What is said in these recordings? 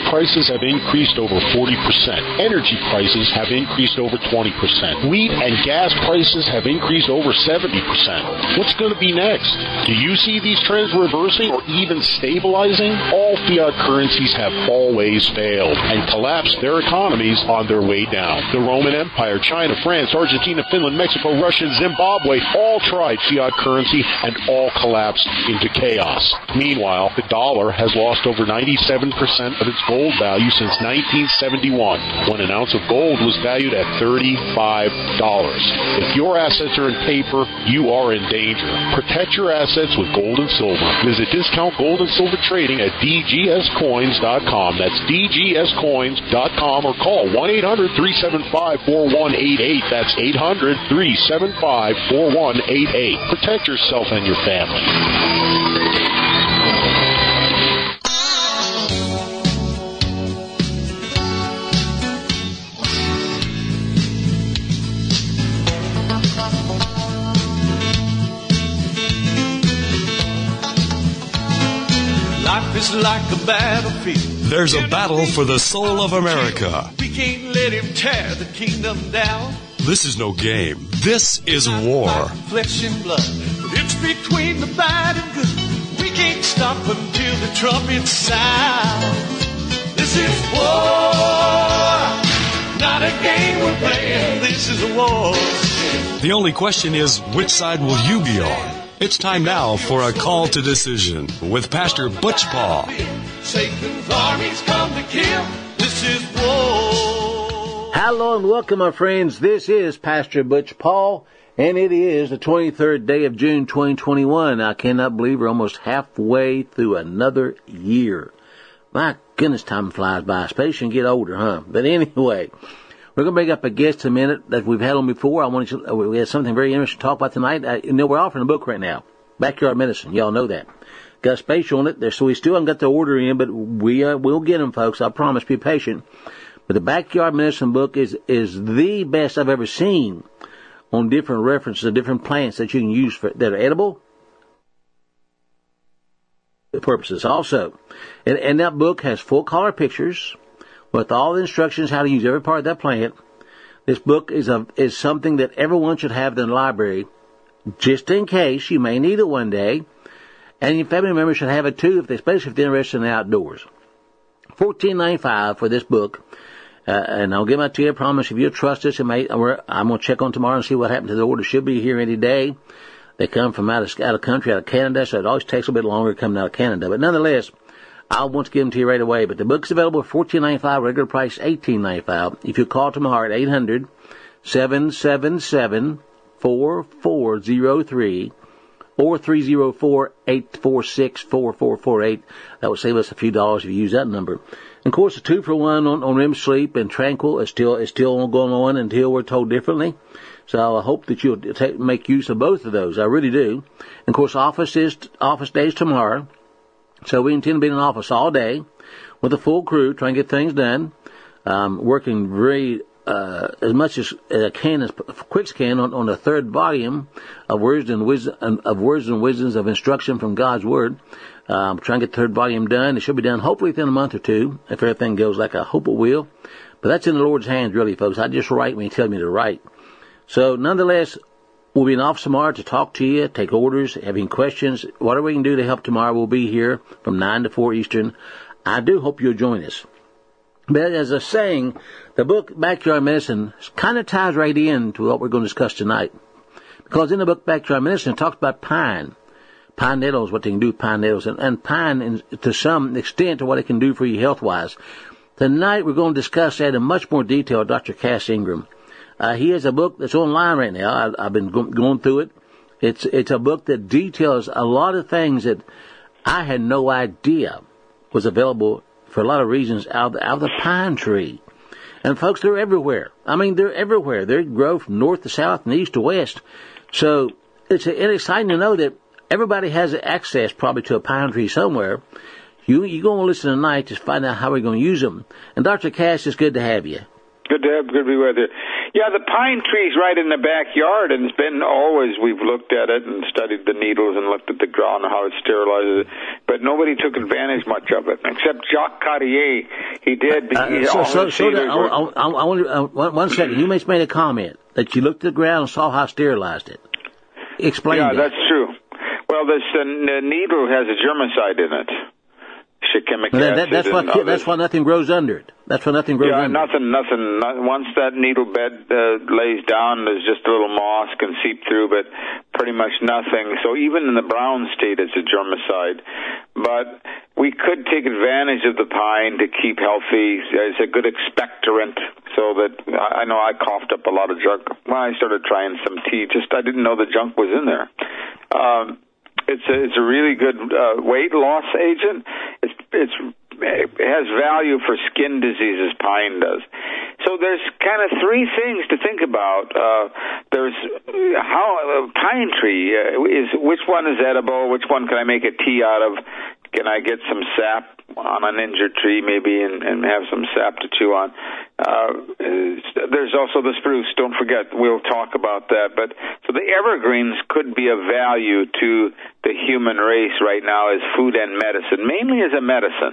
prices have increased over 40%. Energy prices have increased over 20%. Wheat and gas prices have increased over 70%. What's going to be next? Do you see these trends reversing or even stabilizing? All fiat currencies have always failed and collapsed their economies on their way down. The Roman Empire, China, France, Argentina, Finland, Mexico, Russia, Zimbabwe all tried fiat currency and all collapsed into chaos. Meanwhile, the dollar has lost over 97% of its gold value since 1971, when an ounce of gold was valued at $35. If your assets are in paper, you are in danger. Protect your assets with gold and silver. Visit Discount Gold and Silver Trading at dgscoins.com. That's dgscoins.com, or call 1-800-375-4188. That's 800-375-4188. Protect yourself and your family. Life is like a battlefield. There's a battle for the soul of America. We can't let him tear the kingdom down. This is no game. This is war. Flesh and blood, but it's between the bad and good. We can't stop until the trumpet sounds. This is war, not a game we're playing. This is a war. The only question is, which side will you be on? It's time now for a call to decision with Pastor Butch Paul. Satan's armies come to kill. This is war. Hello and welcome, my friends. This is Pastor Butch Paul, and it is the 23rd day of June 2021. I cannot believe we're almost halfway through another year. My goodness, time flies by, especially when you get older, huh? But anyway, we're going to bring up a guest in a minute that we've had on before. We have something very interesting to talk about tonight. We're offering a book right now, Backyard Medicine. Y'all know that. Got a space on it, so we still haven't got the order in, but we'll get them, folks. I promise. Be patient. But the Backyard Medicine book is the best I've ever seen on different references of different plants that you can use that are edible purposes also. And that book has full color pictures with all the instructions how to use every part of that plant. This book is something that everyone should have in the library, just in case you may need it one day. And your family members should have it too, especially if they're interested in the outdoors. $14.95 for this book. And I'll give it to you. I promise if you'll trust us, I'm going to check on tomorrow and see what happened to the order. Should be here any day. They come from out of country, out of Canada, so it always takes a bit longer coming out of Canada. But nonetheless, I want to give them to you right away. But the book's available at $14.95, regular price $18.95. If you call tomorrow at 800-777-4403 or 304-846-4448, that would save us a few dollars if you use that number. And of course, the 2-for-1 on REM sleep and Tranquil is still going on until we're told differently. So I hope that you'll make use of both of those. I really do. And of course, office days tomorrow. So we intend to be in an office all day with a full crew, trying to get things done. Working very as much as I can, as quick as can, on the third volume of words and wisdoms of instruction from God's Word. Trying to get the third volume done. It should be done hopefully within a month or two, if everything goes like I hope it will. But that's in the Lord's hands, really, folks. I just write when He tells me to write. So nonetheless, we'll be in office tomorrow to talk to you, take orders, having questions, whatever we can do to help tomorrow. We'll be here from 9 to 4 Eastern. I do hope you'll join us. But as I was saying, the book Backyard Medicine kind of ties right into what we're going to discuss tonight. Because in the book Backyard Medicine, it talks about pine. Pine nettles, what they can do with pine nettles, and pine to some extent to what it can do for you health-wise. Tonight we're going to discuss that in much more detail with Dr. Cass Ingram. He has a book that's online right now. I've been going through it. It's a book that details a lot of things that I had no idea was available for a lot of reasons out of the pine tree. And folks, they're everywhere. I mean, they're everywhere. They grow from north to south and east to west. So it's exciting to know that everybody has access probably to a pine tree somewhere. You're going to listen tonight to find out how we're going to use them. And Dr. Cass, it's good to have you. Good to be with you. Yeah, the pine tree's right in the backyard, and it's been always, we've looked at it and studied the needles and looked at the ground and how it sterilizes it, but nobody took advantage much of it, except Jacques Cartier. He did. One second. You just made a comment that you looked at the ground and saw how sterilized it. Explain that. Yeah, that's true. Well, the needle has a germicide in it. That's why nothing grows under it. That's why nothing grows under it. Nothing. Once that needle bed lays down, there's just a little moss can seep through, but pretty much nothing. So even in the brown state, it's a germicide. But we could take advantage of the pine to keep healthy. It's a good expectorant, so that I know I coughed up a lot of junk when I started trying some tea. Just I didn't know the junk was in there. It's a really good weight loss agent. It has value for skin diseases, pine does. So there's kind of three things to think about. There's how pine tree is, which one is edible, which one can I make a tea out of? Can I get some sap on an injured tree maybe and have some sap to chew on? There's also the spruce. Don't forget, we'll talk about that. But so the evergreens could be of value to the human race right now as food and medicine, mainly as a medicine.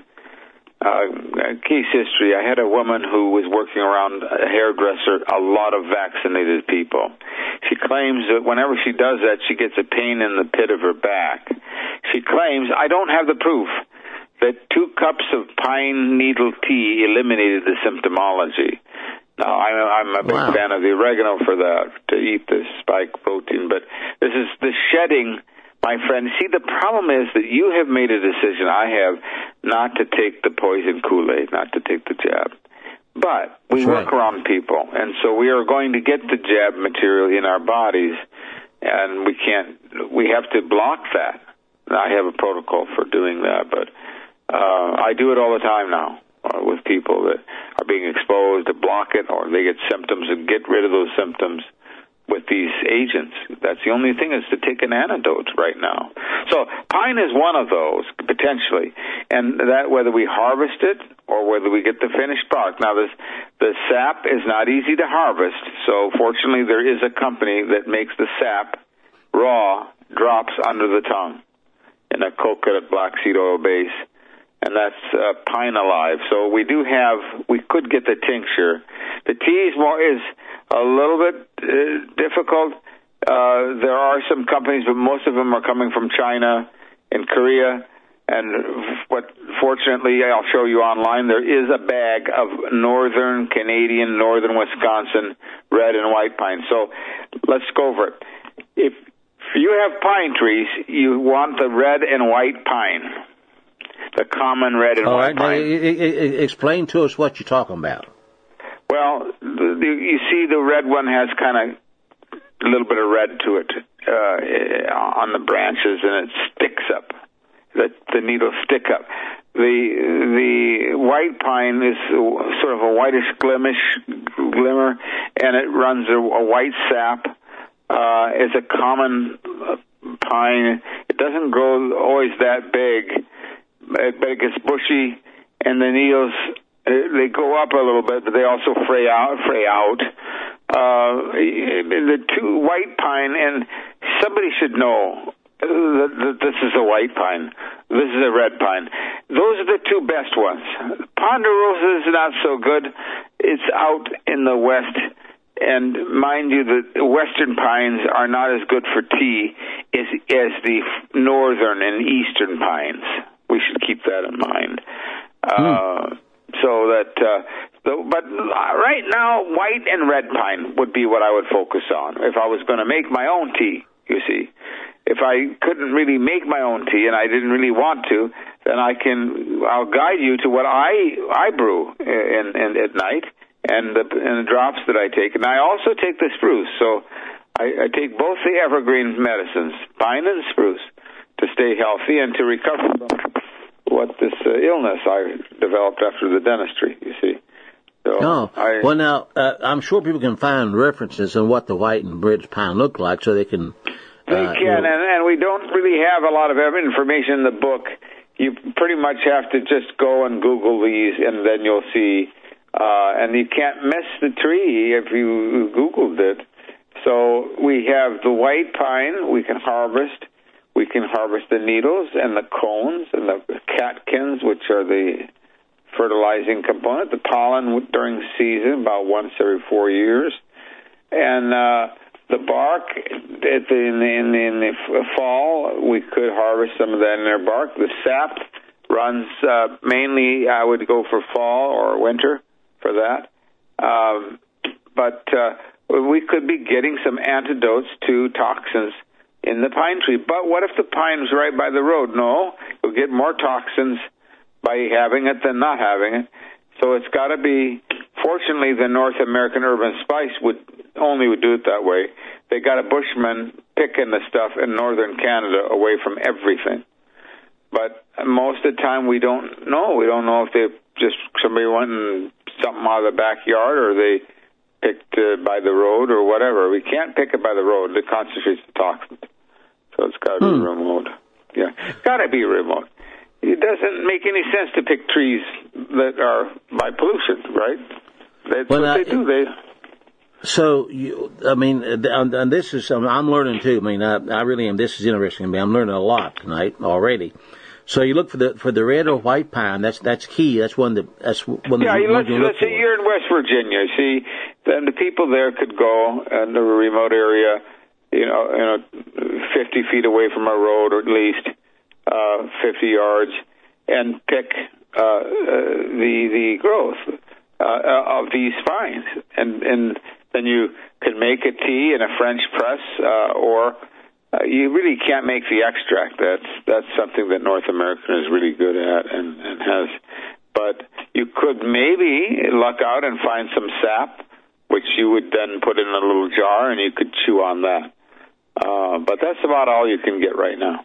Case history, I had a woman who was working around a hairdresser, a lot of vaccinated people. She claims that whenever she does that, she gets a pain in the pit of her back. She claims, I don't have the proof, that 2 cups of pine needle tea eliminated the symptomology. Now, I'm a big fan of the oregano for that, to eat the spike protein, but this is the shedding. My friend, see, the problem is that you have made a decision, I have, not to take the poison Kool-Aid, not to take the jab. But we work around people, and so we are going to get the jab material in our bodies, and we have to block that. I have a protocol for doing that, but I do it all the time now with people that are being exposed to block it, or they get symptoms and get rid of those symptoms with these agents. That's the only thing, is to take an antidote right now. So pine is one of those, potentially, and that whether we harvest it or whether we get the finished product. Now, the sap is not easy to harvest, so fortunately there is a company that makes the sap raw, drops under the tongue in a coconut black seed oil base, and that's Pine Alive. So we could get the tincture. The tea is a little bit difficult. There are some companies, but most of them are coming from China and Korea. And fortunately, I'll show you online, there is a bag of northern Canadian, northern Wisconsin red and white pine. So let's go over it. If you have pine trees, you want the red and white pine, the common red and white pine. Explain to us what you're talking about. Well, you see the red one has kind of a little bit of red to it on the branches, and it sticks up. The needles stick up. The white pine is sort of a whitish glimmer, and it runs a white sap. It's a common pine. It doesn't grow always that big, but it gets bushy, and the needles, they go up a little bit, but they also fray out. The two white pine, and somebody should know that this is a white pine. This is a red pine. Those are the two best ones. Ponderosa is not so good. It's out in the west, and mind you, the western pines are not as good for tea as the northern and eastern pines. We should keep that in mind. But right now, white and red pine would be what I would focus on if I was going to make my own tea, you see. If I couldn't really make my own tea and I didn't really want to, then I'll guide you to what I brew at night and the drops that I take. And I also take the spruce. So I take both the evergreen medicines, pine and spruce, to stay healthy and to recover from this illness I developed after the dentistry, you see. So I'm sure people can find references on what the white and red pine look like, so they can. And we don't really have a lot of information in the book. You pretty much have to just go and Google these, and then you'll see and you can't miss the tree if you Googled it. So we have the white pine we can harvest. We can harvest the needles and the cones and the catkins, which are the fertilizing component, the pollen during season, about once every 4 years. And the bark, in the fall, we could harvest some of that in their bark. The sap runs mainly, I would go for fall or winter for that. But we could be getting some antidotes to toxins in the pine tree. But what if the pine's right by the road? No, you'll get more toxins by having it than not having it. So it's got to be, fortunately, the North American Urban Spice would do it that way. They got a bushman picking the stuff in northern Canada away from everything. But most of the time we don't know. We don't know if they just, somebody went and something out of the backyard, or they picked by the road or whatever. We can't pick it by the road. It concentrates the toxins. So it's got to be remote. Yeah, it's got to be remote. It doesn't make any sense to pick trees that are by pollution, right? That's what they do. So, and this is, I'm learning too. I mean, I really am. This is interesting to me. I'm learning a lot tonight already. So you look for the red or white pine. That's key. That's one that let's say you're in West Virginia. See, then the people there could go in the remote area, 50 feet away from a road, or at least 50 yards, and pick the growth of these pines, and then you can make a tea in a French press, or you really can't make the extract. That's something that North America is really good at and has. But you could maybe luck out and find some sap, which you would then put in a little jar, and you could chew on that. But that's about all you can get right now.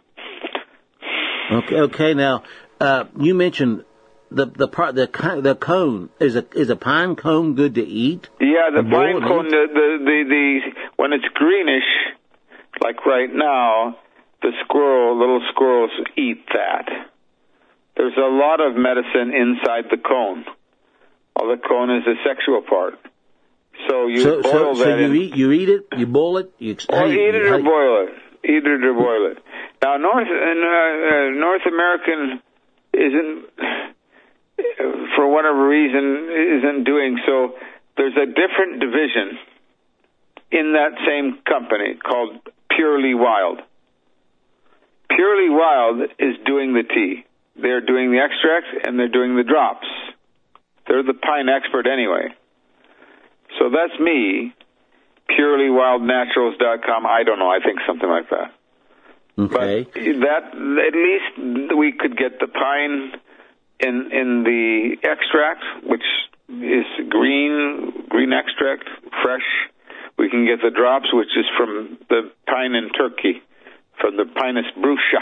Okay. Now, you mentioned the cone. Is a pine cone good to eat? Yeah, the pine cone. The when it's greenish, like right now, little squirrels eat that. There's a lot of medicine inside the cone. Well, the cone is the sexual part. So you boil that. So you eat it, you boil it, eat it or boil it. Eat it or boil it. Now, North American isn't, for whatever reason, isn't doing so. There's a different division in that same company called Purely Wild. Purely Wild is doing the tea. They're doing the extracts and they're doing the drops. They're the pine expert anyway. So that's me, purelywildnaturals.com. I don't know. I think something like that. Okay. But that, at least we could get the pine in the extract, which is green extract, fresh. We can get the drops, which is from the pine in Turkey, from the Pinus brucia.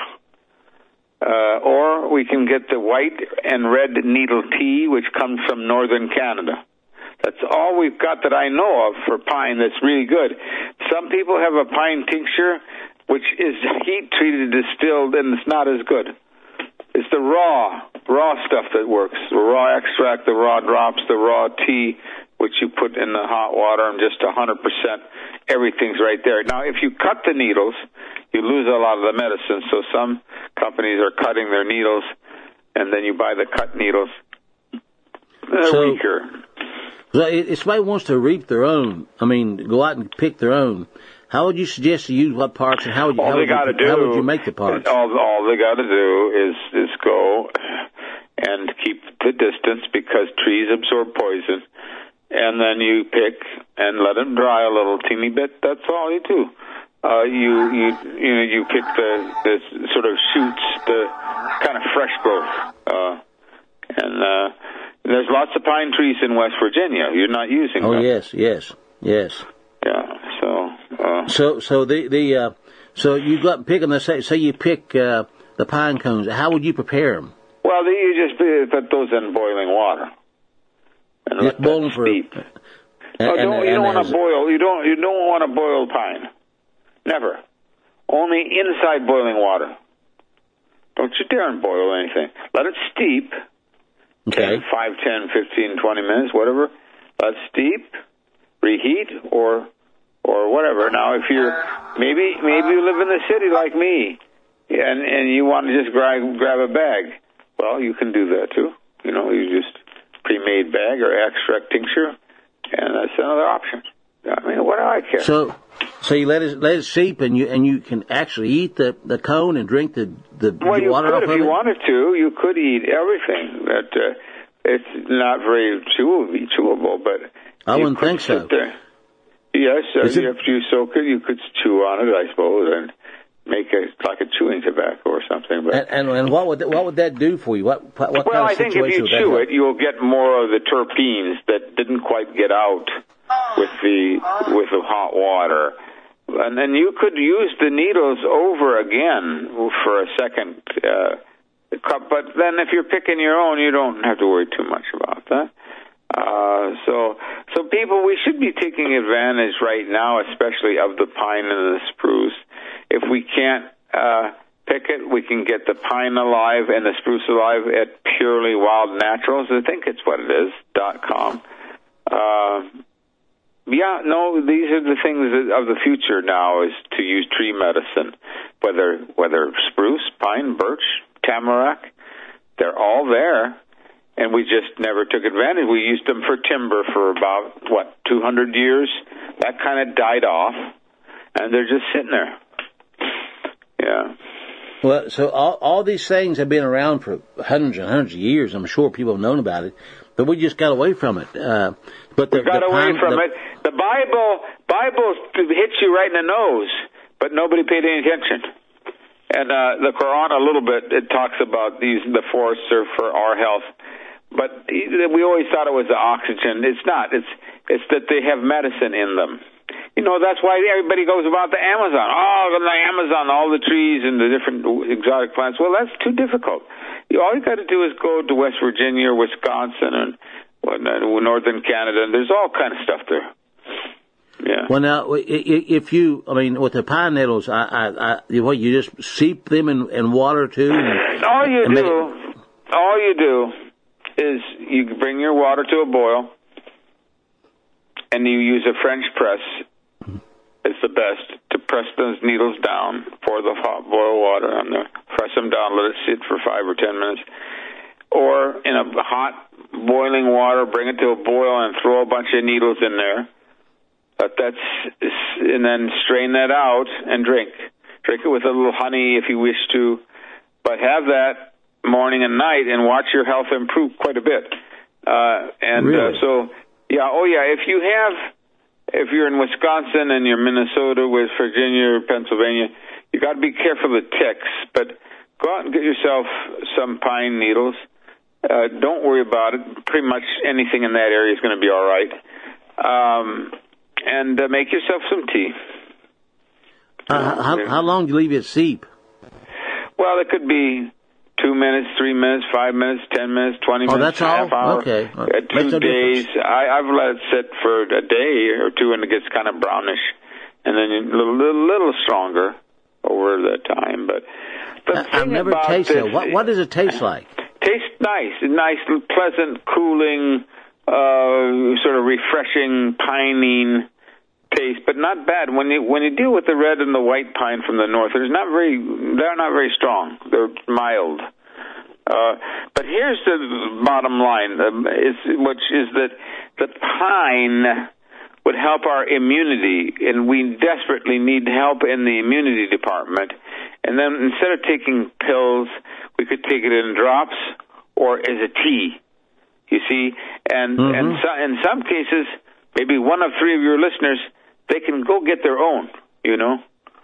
Or we can get the white and red needle tea, which comes from northern Canada. That's all we've got that I know of for pine that's really good. Some people have a pine tincture, which is heat-treated, distilled, and it's not as good. It's the raw stuff that works. The raw extract, the raw drops, the raw tea, which you put in the hot water, and just 100%, everything's right there. Now, if you cut the needles, you lose a lot of the medicine, so some companies are cutting their needles, and then you buy the cut needles. They're weaker. So if somebody wants to reap their own, go out and pick their own, how would you suggest to use what parts, and how would you make the parts? All they got to do is go and keep the distance, because trees absorb poison, and then you pick and let them dry a little teeny bit. That's all you do. You pick the sort of shoots, the kind of fresh growth, and there's lots of pine trees in West Virginia. You're not using them. Oh, yes. Yeah. So you go out and pick them. Let's say you pick the pine cones. How would you prepare them? Well, you just put those in boiling water and let them steep. You don't want to boil. You don't want to boil pine. Never. Only inside boiling water. Don't you dare boil anything. Let it steep. Okay. 5, 10, 15, 20 minutes, whatever. Steep, reheat, or whatever. Now, if you're maybe you live in the city like me, and you want to just grab a bag, well, you can do that too. You know, you just pre-made bag or extract tincture, and that's another option. I mean, what do I care? So you let it seep, and you can actually eat the cone and drink the well, you water could off if of you it? wanted to. You could eat everything. But it's not very chewable. But I wouldn't think so. Yes, if you soak it, you could chew on it, I suppose, and make it like a chewing tobacco or something. But and what would that do for you? What kind of I think if you chew it, you'll get more of the terpenes that didn't quite get out with the hot water. And then you could use the needles over again for a second cup. But then if you're picking your own, you don't have to worry too much about that. So people, we should be taking advantage right now, especially of the pine and the spruce. If we can't pick it, we can get the pine alive and the spruce alive at Purely Wild Naturals. I think it's what it is, .com. These are the things of the future now, is to use tree medicine, whether spruce, pine, birch, tamarack, they're all there, and we just never took advantage. We used them for timber for about, 200 years? That kind of died off, and they're just sitting there. Yeah. Well, so all these things have been around for hundreds and hundreds of years. I'm sure people have known about it, but we just got away from it. We got away from it. The Bible hits you right in the nose, but nobody paid any attention. And the Quran, a little bit, it talks about the forests are for our health, but we always thought it was the oxygen. It's not. It's that they have medicine in them. You know, that's why everybody goes about the Amazon. Oh, the Amazon, all the trees and the different exotic plants. Well, that's too difficult. All you got to do is go to West Virginia or Wisconsin and northern Canada, and there's all kind of stuff there. Yeah. Well, now, if with the pine needles, you just seep them in water too? All you do is you bring your water to a boil, and you use a French press. It's the best to press those needles down, pour the hot boil water on there, press them down, let it sit for 5 or 10 minutes. Or in a hot boiling water, bring it to a boil and throw a bunch of needles in there. And then strain that out and drink. Drink it with a little honey if you wish to, but have that morning and night and watch your health improve quite a bit. Really? If you're in Wisconsin and you're Minnesota, West Virginia, or Pennsylvania, you got to be careful of the ticks. But go out and get yourself some pine needles. Don't worry about it. Pretty much anything in that area is going to be all right. And make yourself some tea. How long do you leave it seep? Well, it could be 2 minutes, 3 minutes, 5 minutes, 10 minutes, 20 minutes, that's half all? hour. Okay. 2 days. I've let it sit for a day or two, and it gets kind of brownish, and then a little stronger over the time. But I've never tasted it. What does it taste like? Tastes nice, pleasant, cooling, sort of refreshing, pining taste, but not bad. When you deal with the red and the white pine from the north, they're not very strong. They're mild. But here's the bottom line, which is that the pine would help our immunity, and we desperately need help in the immunity department. And then instead of taking pills, we could take it in drops or as a tea. You see, and in some cases, maybe 1 of 3 of your listeners, they can go get their own. You know.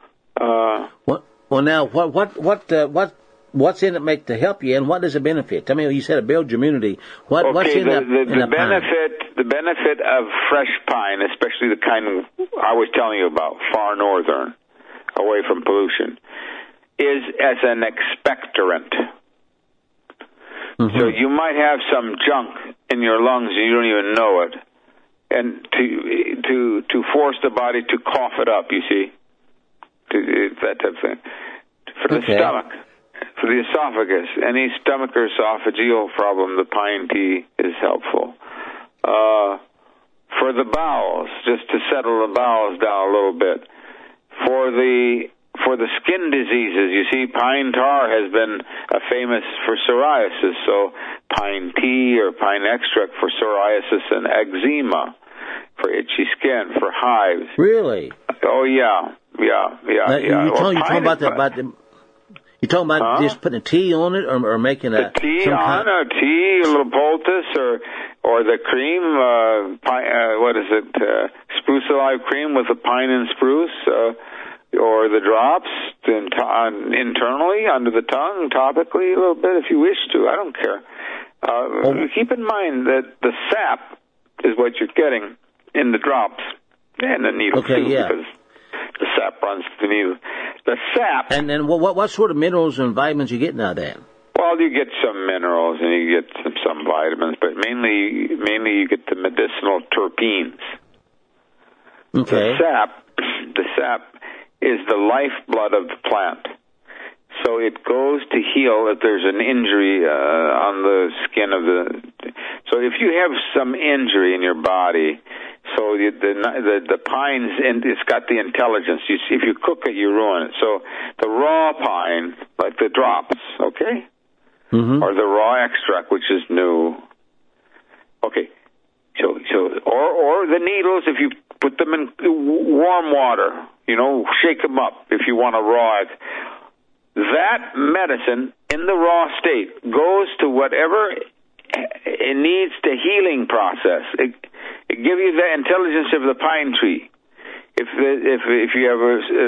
Well, now, what's in it to help you, and what does it benefit? Tell me, you said it builds immunity. What's in the benefit? The benefit of fresh pine, especially the kind I was telling you about, far northern, away from pollution, is as an expectorant. So you might have some junk in your lungs and you don't even know it, and to force the body to cough it up, you see, that type of thing. For the stomach, For the esophagus, any stomach or esophageal problem, the pine tea is helpful. For the bowels, just to settle the bowels down a little bit. For the skin diseases, you see, pine tar has been famous for psoriasis, so pine tea or pine extract for psoriasis and eczema, for itchy skin, for hives. Really? Oh, yeah. You're talking about just putting a tea on it, or making a tea a little poultice, or the cream, spruce alive cream with the pine and spruce, or the drops internally under the tongue, topically a little bit if you wish to. I don't care. Keep in mind that the sap is what you're getting in the drops and the needle too, because the sap runs to the needle. The sap. And then what sort of minerals and vitamins you getting out of that? Well, you get some minerals and you get some vitamins, but mainly you get the medicinal terpenes. Okay. The sap is the lifeblood of the plant. So it goes to heal if there's an injury on the skin of the... So if you have some injury in your body, so the pines, and it's got the intelligence. If you cook it, you ruin it. So the raw pine, like the drops, okay? Mm-hmm. Or the raw extract, which is new. Okay. So or the needles, if you put them in warm water, shake them up if you want a raw. That medicine in the raw state goes to whatever it needs the healing process. It gives you the intelligence of the pine tree. If you have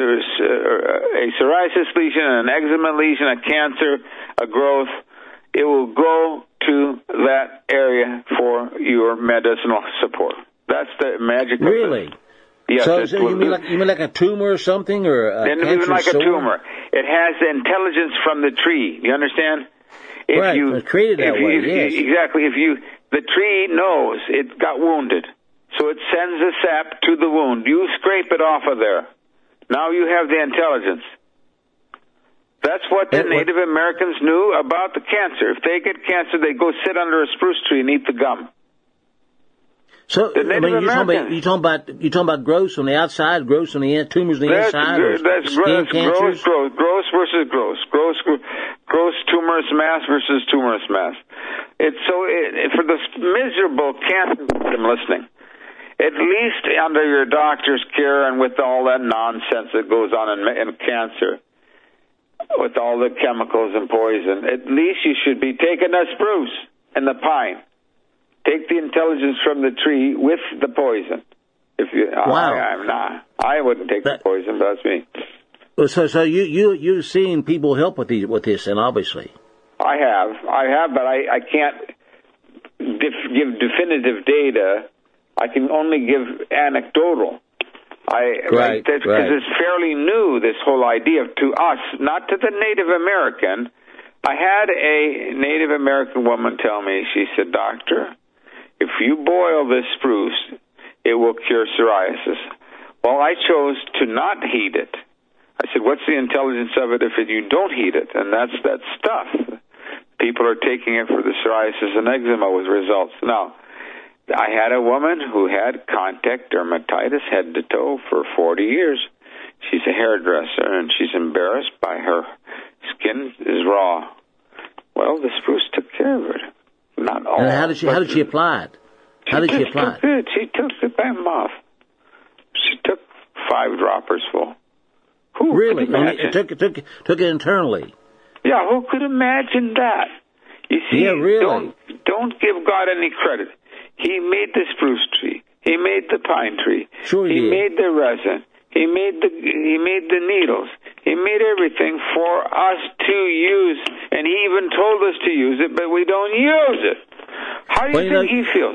a psoriasis lesion, an eczema lesion, a cancer, a growth, it will go to that area for your medicinal support. That's the magic. Really? Of it. Yes, so you mean like a tumor or something, or a cancer even like sore? A tumor. It has the intelligence from the tree. You understand? It's created that way. Yes. Exactly. The tree knows it got wounded, so it sends the sap to the wound. You scrape it off of there. Now you have the intelligence. That's what the Native Americans knew about the cancer. If they get cancer, they go sit under a spruce tree and eat the gum. So you're talking about growths on the outside, growths on the tumors on the inside, that's skin cancers. Gross versus gross. Gross tumorous mass versus tumorous mass. For the miserable cancer victim listening, at least under your doctor's care and with all that nonsense that goes on in cancer, with all the chemicals and poison, at least you should be taking the spruce and the pine. Take the intelligence from the tree with the poison. Wow. I wouldn't take the poison, but that's me. So you've seen people help with this, and obviously. I have, but I can't give definitive data. I can only give anecdotal. Because it's fairly new, this whole idea to us, not to the Native American. I had a Native American woman tell me, she said, "Doctor, if you boil this spruce, it will cure psoriasis." Well, I chose to not heat it. I said, what's the intelligence of it if you don't heat it? And that's that stuff. People are taking it for the psoriasis and eczema with results. Now, I had a woman who had contact dermatitis head to toe for 40 years. She's a hairdresser, and she's embarrassed by her skin is raw. Well, the spruce took care of it. Not all. And how did she apply it? She took the bam off. She took 5 droppers full. Who really? Could imagine? Took it internally. Yeah, who could imagine that? You see, really. Don't give God any credit. He made the spruce tree. He made the pine tree. Sure he did. Made the resin. He made the needles. He made everything for us to use, and he even told us to use it, but we don't use it. How do you think he feels?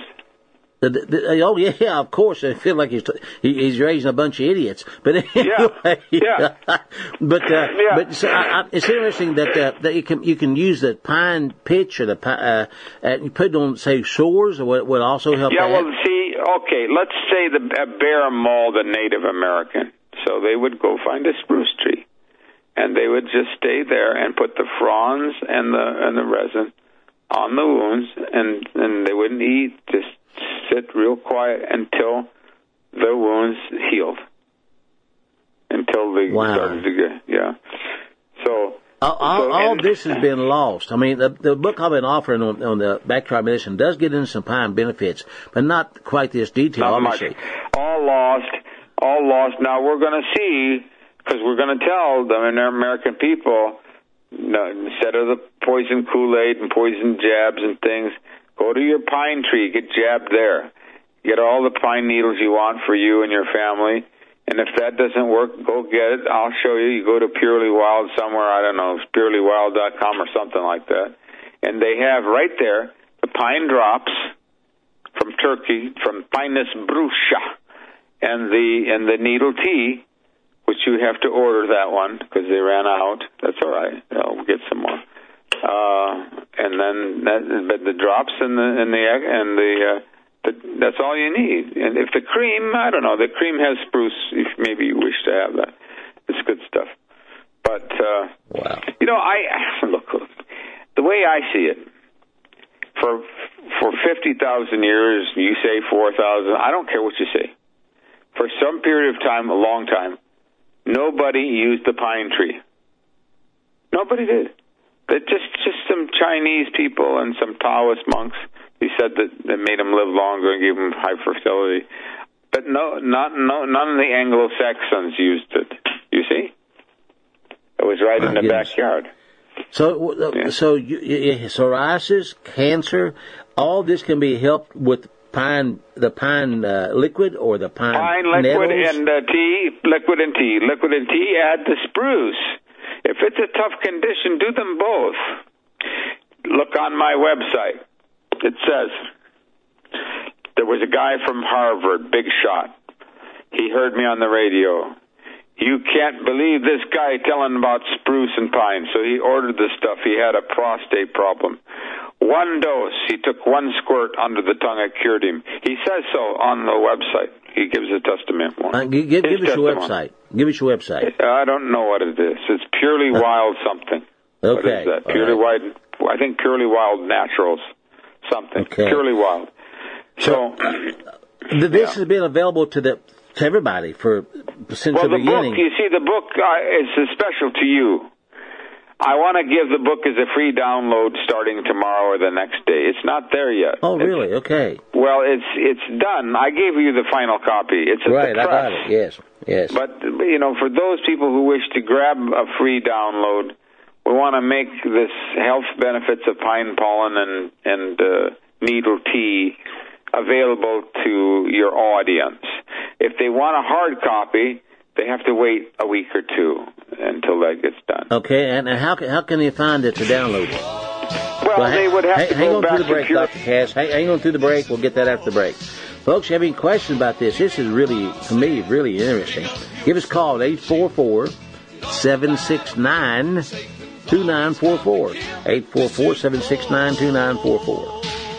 Oh yeah, of course. I feel like he's raising a bunch of idiots. But anyway, yeah. But it's interesting that you can use the pine pitch or you put it on, say, sores, or would also help. Yeah, well, see, okay, let's say a bear mauled a Native American, so they would go find a spruce tree. and they would just stay there and put the fronds and the resin on the wounds, and they wouldn't eat, just sit real quiet until the wounds healed, until they started to get, So all this has been lost. I mean, the book I've been offering on the bacterial medicine does get into some pine benefits, but not quite this detail, obviously. Much. All lost. Now we're going to see, because we're going to tell the American people, instead of the poison Kool-Aid and poison jabs and things, go to your pine tree, get jabbed there. Get all the pine needles you want for you and your family. And if that doesn't work, go get it. I'll show you. You go to Purely Wild somewhere, I don't know, purelywild.com or something like that. And they have right there the pine drops from Turkey, from Pinus brucia, and the needle tea, which you have to order that one because they ran out. That's all right. I'll get some more. And then but the drops and the egg and the that's all you need. And if the cream, I don't know, the cream has spruce, if maybe you wish to have that. It's good stuff. But, wow. Look, the way I see it, for 50,000 years, you say 4,000, I don't care what you say. For some period of time, a long time, nobody used the pine tree. Nobody did. Just some Chinese people and some Taoist monks. He said that made them live longer and gave them high fertility. But none of the Anglo-Saxons used it. You see? It was right in the backyard. So psoriasis, cancer, all this can be helped with the pine liquid or the pine liquid nettles? And tea, liquid and tea, add the spruce. If it's a tough condition, do them both. Look on my website. It says, there was a guy from Harvard, big shot. He heard me on the radio. You can't believe this guy telling about spruce and pine. So he ordered the stuff. He had a prostate problem. One dose. He took one squirt under the tongue. It cured him. He says so on the website. He gives a testament. Give us your website. Give us your website. I don't know what it is. It's Purely Wild something. Okay. What is that? Purely Wild. I think Purely Wild Naturals something. Okay. Purely Wild. So this has been available to everybody since the beginning. Book, you see, the book is special to you. I want to give the book as a free download starting tomorrow or the next day. It's not there yet. Oh, really? Okay. Well, it's done. I gave you the final copy. It's at the press. I got it. Yes. But, for those people who wish to grab a free download, we want to make this health benefits of pine pollen and needle tea available to your audience. If they want a hard copy, they have to wait a week or two until that gets done. Okay, and how can they find it to download it? Well, they would have to go back to the break, Dr. Cass. Hang on through the break. We'll get that after the break. Folks, you have any questions about this? This is really, for me, really interesting. Give us a call at 844-769-2944. 844-769-2944.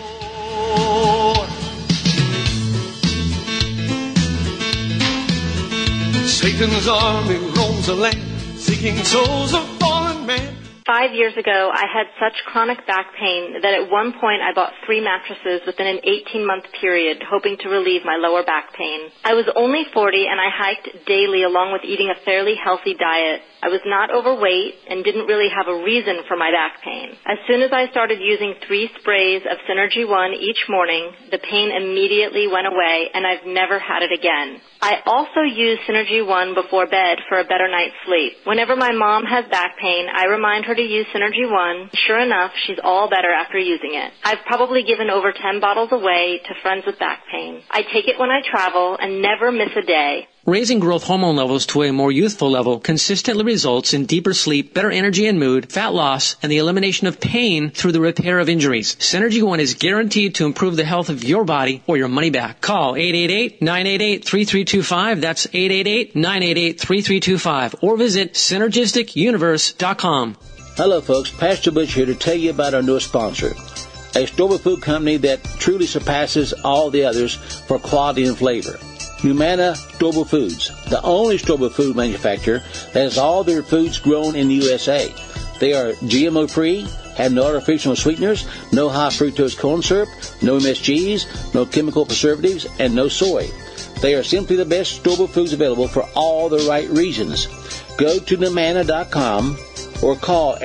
Satan's army roams the land, seeking souls of fallen man. 5 years ago, I had such chronic back pain that at one point I bought 3 mattresses within an 18-month period, hoping to relieve my lower back pain. I was only 40 and I hiked daily along with eating a fairly healthy diet. I was not overweight and didn't really have a reason for my back pain. As soon as I started using 3 sprays of Synergy One each morning, the pain immediately went away and I've never had it again. I also use Synergy One before bed for a better night's sleep. Whenever my mom has back pain, I remind her to use Synergy One. Sure enough, she's all better after using it. I've probably given over 10 bottles away to friends with back pain. I take it when I travel and never miss a day. Raising growth hormone levels to a more youthful level consistently results in deeper sleep, better energy and mood, fat loss, and the elimination of pain through the repair of injuries. Synergy One is guaranteed to improve the health of your body or your money back. Call 888-988-3325. That's 888-988-3325. Or visit synergisticuniverse.com. Hello, folks. Pastor Butch here to tell you about our newest sponsor, a store food company that truly surpasses all the others for quality and flavor. Humana Stourbridge Foods, the only Stourbridge food manufacturer that has all their foods grown in the USA. They are GMO-free, have no artificial sweeteners, no high fructose corn syrup, no MSGs, no chemical preservatives, and no soy. They are simply the best Stourbridge foods available for all the right reasons. Go to Humana.com or call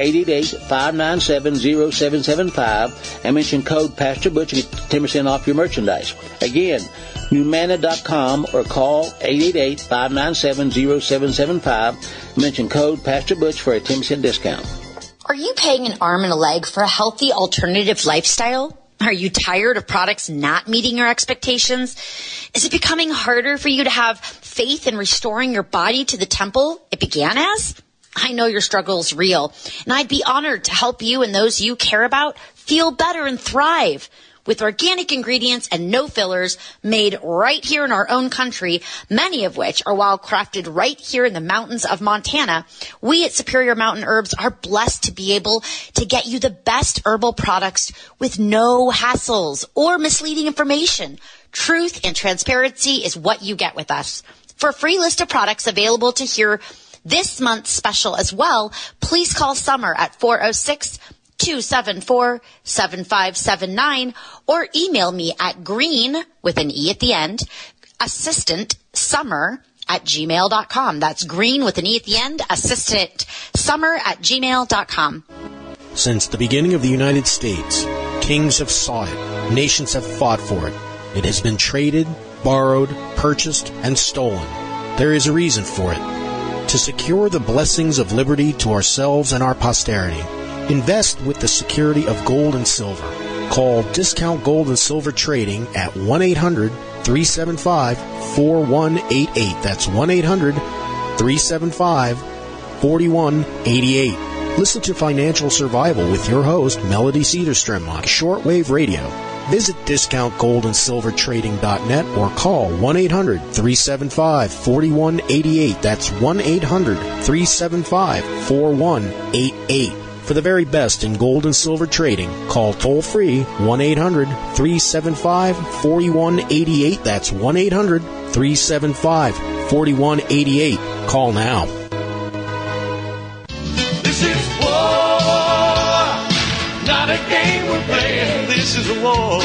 888-597-0775 and mention code Pastor Butch and get 10% off your merchandise. Again, Humana.com or call 888-597-0775 and mention code Pastor Butch for a 10% discount. Are you paying an arm and a leg for a healthy alternative lifestyle? Are you tired of products not meeting your expectations? Is it becoming harder for you to have faith in restoring your body to the temple it began as? I know your struggle is real, and I'd be honored to help you and those you care about feel better and thrive. With organic ingredients and no fillers made right here in our own country, many of which are wild crafted right here in the mountains of Montana, we at Superior Mountain Herbs are blessed to be able to get you the best herbal products with no hassles or misleading information. Truth and transparency is what you get with us. For a free list of products available to hear this month's special as well, please call Summer at 406-274-7579 or email me at green, with an E at the end, assistantsummer@gmail.com. That's green with an E at the end, assistantsummer@gmail.com. Since the beginning of the United States, kings have sought it, nations have fought for it. It has been traded, borrowed, purchased, and stolen. There is a reason for it. To secure the blessings of liberty to ourselves and our posterity, invest with the security of gold and silver. Call Discount Gold and Silver Trading at 1-800-375-4188. That's 1-800-375-4188. Listen to Financial Survival with your host, Melody Cedarstrom, on shortwave radio. Visit DiscountGoldAndSilverTrading.net or call 1-800-375-4188. That's 1-800-375-4188. For the very best in gold and silver trading, call toll-free 1-800-375-4188. That's 1-800-375-4188. Call now. This is war, not a game we're playing. This is a war.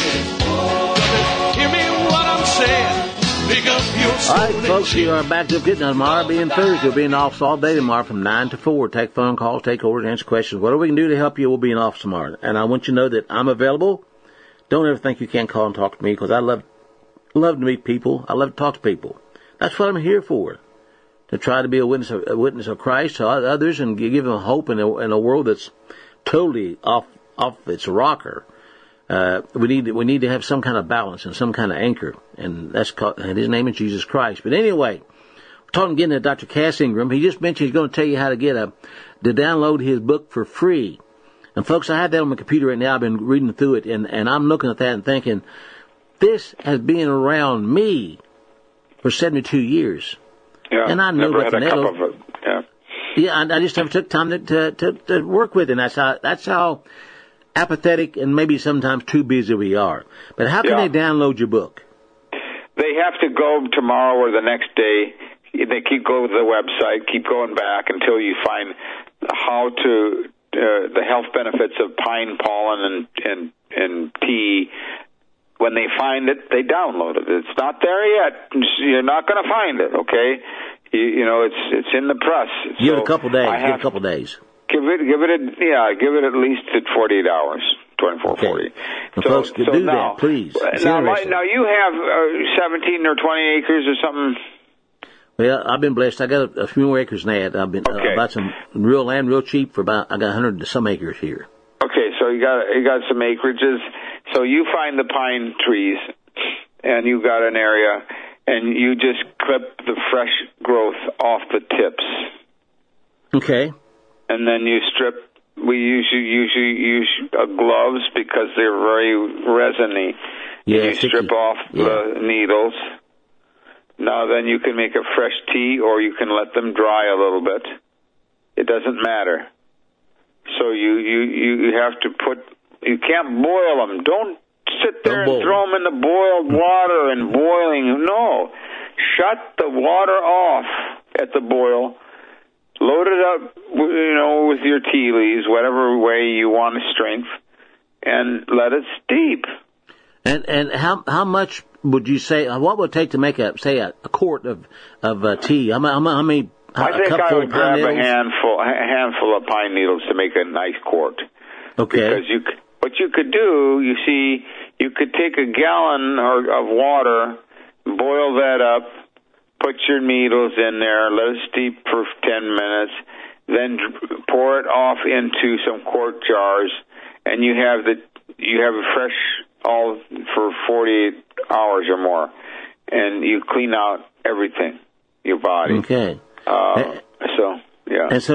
Hear me what I'm saying. Pick up your soul. All right, folks, we are back to getting tomorrow being Thursday. We'll be in office all day tomorrow from 9 to 4. Take phone calls, take orders, answer questions. Whatever we can do to help you, we'll be in office tomorrow. And I want you to know that I'm available. Don't ever think you can't call and talk to me, because I love to meet people. I love to talk to people. That's what I'm here for, to try to be a witness of Christ to others and give them hope in a world that's totally off its rocker. We need to have some kind of balance and some kind of anchor, and his name is Jesus Christ. But anyway, we're talking again to Dr. Cass Ingram. He just mentioned he's going to tell you how to to download his book for free. And folks, I have that on my computer right now. I've been reading through it, and I'm looking at that and thinking, this has been around me for 72 years. Yeah, and I know never had a cup Vanello. of it. Yeah. Yeah, I just never took time to work with it. And that's how apathetic and maybe sometimes too busy we are. But how can they download your book? They have to go tomorrow or the next day. They go to the website, keep going back until you find how to the health benefits of pine pollen and tea. When they find it, they download it. It's not there yet. You're not going to find it. Okay, you know it's in the press. Give it a couple days. Give it a couple days. Give it at least 48 hours, 24, okay. 40. Well, folks, do that, please. Now you have 17 or 20 acres or something. Well, I've been blessed. I got a few more acres than that. I've been bought some real land real cheap for I got 100 and some acres here. Okay, so you got some acreages. So you find the pine trees, and you got an area, and you just clip the fresh growth off the tips. Okay. And then you strip. We usually use gloves because they're very resiny. Yeah, you strip off the needles. Now then you can make a fresh tea, or you can let them dry a little bit. It doesn't matter. So you have to you can't boil them. Don't sit there and throw them in the boiled water and boiling. No. shut the water off at the boil, load it up, with your tea leaves, whatever way you want a strength, and let it steep. And how much would you say? What would it take to make a quart of tea? How many? I think I would grab a handful of pine needles to make a nice quart. Okay. Because what you could do, you could take a gallon of water, boil that up, put your needles in there, let it steep for 10 minutes, then pour it off into some quart jars, and you have it fresh all for 48 hours or more, and you clean out everything, your body. Okay. Yeah. And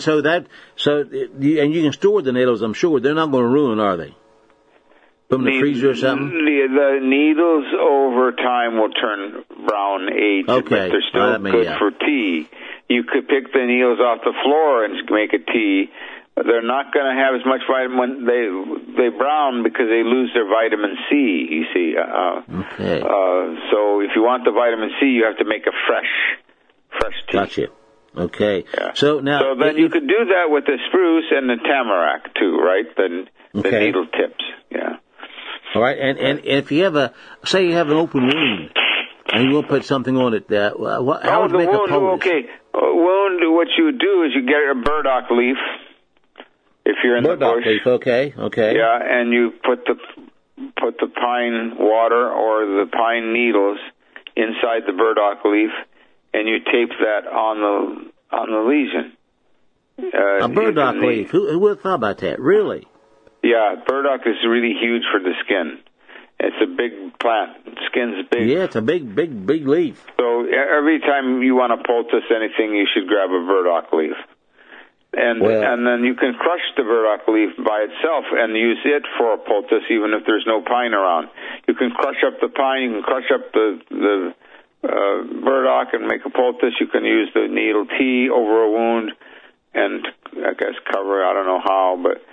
you can store the needles. I'm sure they're not going to ruin, are they? Put them in the freezer or something. The needles over time will turn brown age, but they're still good for tea. You could pick the needles off the floor and make a tea. They're not going to have as much vitamin. They brown because they lose their vitamin C. You see. Okay. So if you want the vitamin C, you have to make a fresh tea. Gotcha. Okay. Yeah. So then you could do that with the spruce and the tamarack too, right? The needle tips. Yeah. All right. And if you have an open wound and you want to put something on it, how would you make a poultice? Okay. Wound. What you do is you get a burdock leaf. If you're in the bush. Burdock leaf. Okay. Yeah, and you put the pine water or the pine needles inside the burdock leaf, and you tape that on the lesion. A burdock leaf. Who would have thought about that? Really? Yeah, burdock is really huge for the skin. It's a big plant. The skin's big. Yeah, it's a big leaf. So every time you want to poultice anything, you should grab a burdock leaf. And then you can crush the burdock leaf by itself and use it for a poultice, even if there's no pine around. You can crush up the pine. You can crush up the burdock and make a poultice. You can use the needle tea over a wound, and I guess cover. I don't know how, but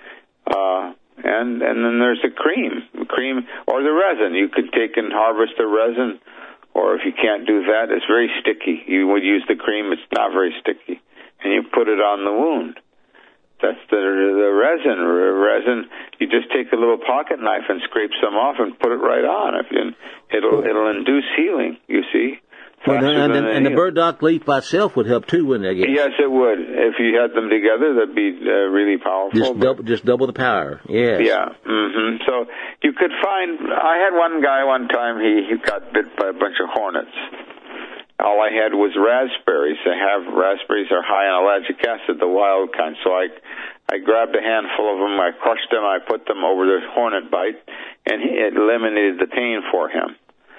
and then there's the cream or the resin. You could take and harvest the resin, or if you can't do that, it's very sticky. You would use the cream. It's not very sticky. And you put it on the wound. That's the resin. Resin. You just take a little pocket knife and scrape some off and put it right on. It'll induce healing. You see. And the burdock leaf by itself would help too, wouldn't it? Yes, it would. If you had them together, that'd be really powerful. Just double the power. Yes. Yeah. Mm-hmm. So you could find. I had one guy one time. He got bit by a bunch of hornets. All I had was raspberries. Raspberries are high in ellagic acid, the wild kind. So I grabbed a handful of them, I crushed them, I put them over the hornet bite, and it eliminated the pain for him.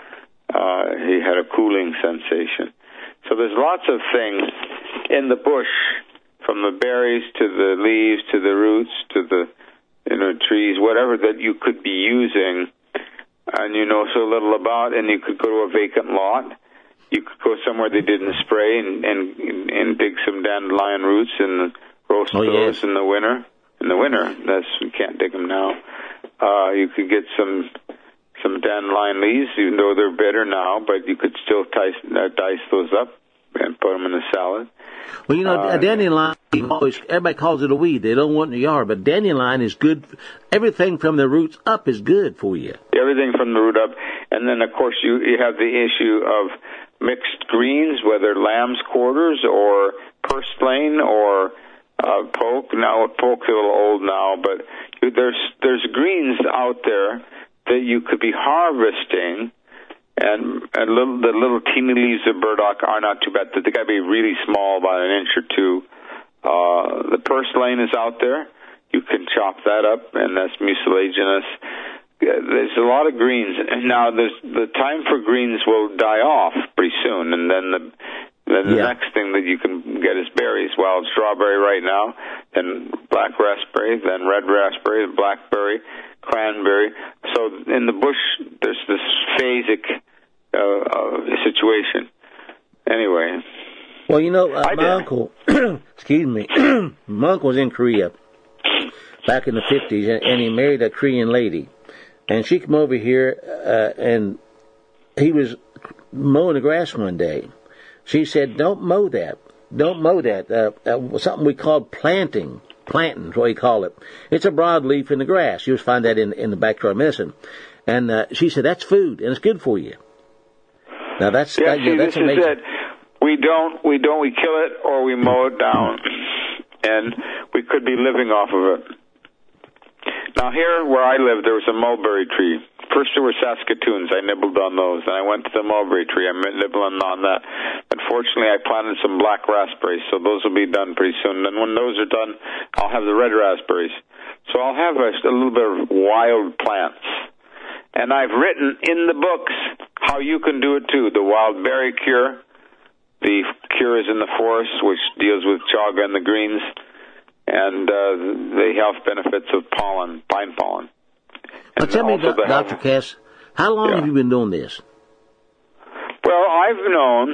He had a cooling sensation. So there's lots of things in the bush, from the berries to the leaves to the roots to the trees, whatever that you could be using, and you know so little about, and you could go to a vacant lot. You could go somewhere they didn't spray and dig some dandelion roots and roast those in the winter. In the winter, you can't dig them now. You could get some dandelion leaves, even though they're bitter now, but you could still dice those up and put them in a salad. Well, a dandelion, everybody calls it a weed. They don't want it in the yard, but dandelion is good. Everything from the roots up is good for you. Everything from the root up. And then, of course, you have the issue of mixed greens, whether lamb's quarters or purslane or poke. Now, poke's a little old now, but there's greens out there that you could be harvesting, and the little teeny leaves of burdock are not too bad. They got to be really small, about an inch or two. The purslane is out there. You can chop that up, and that's mucilaginous. There's a lot of greens. Now, the time for greens will die off pretty soon, and then the next thing that you can get is berries. Wild strawberry right now, then black raspberry, then red raspberry, blackberry, cranberry. So in the bush, there's this phasic situation. Anyway. Well, my uncle, excuse me, my uncle was in Korea back in the 50s, and he married a Korean lady. And she came over here, and he was mowing the grass one day. She said, don't mow that. Don't mow that. Something we call planting. Planting is what we call it. It's a broadleaf in the grass. You'll find that in the backyard medicine. And she said, that's food, and it's good for you. Now, that's that's amazing. It. We kill it or we mow it down. And we could be living off of it. Now, here where I live, there was a mulberry tree. First there were Saskatoons. I nibbled on those. Then I went to the mulberry tree. I'm nibbling on that. Unfortunately, I planted some black raspberries, so those will be done pretty soon. And when those are done, I'll have the red raspberries. So I'll have a little bit of wild plants. And I've written in the books how you can do it too. The wild berry cure, the cures in the forest, which deals with chaga and the greens, and the health benefits of pollen, pine pollen. Now tell me, Dr. Cass, how long have you been doing this? Well, I've known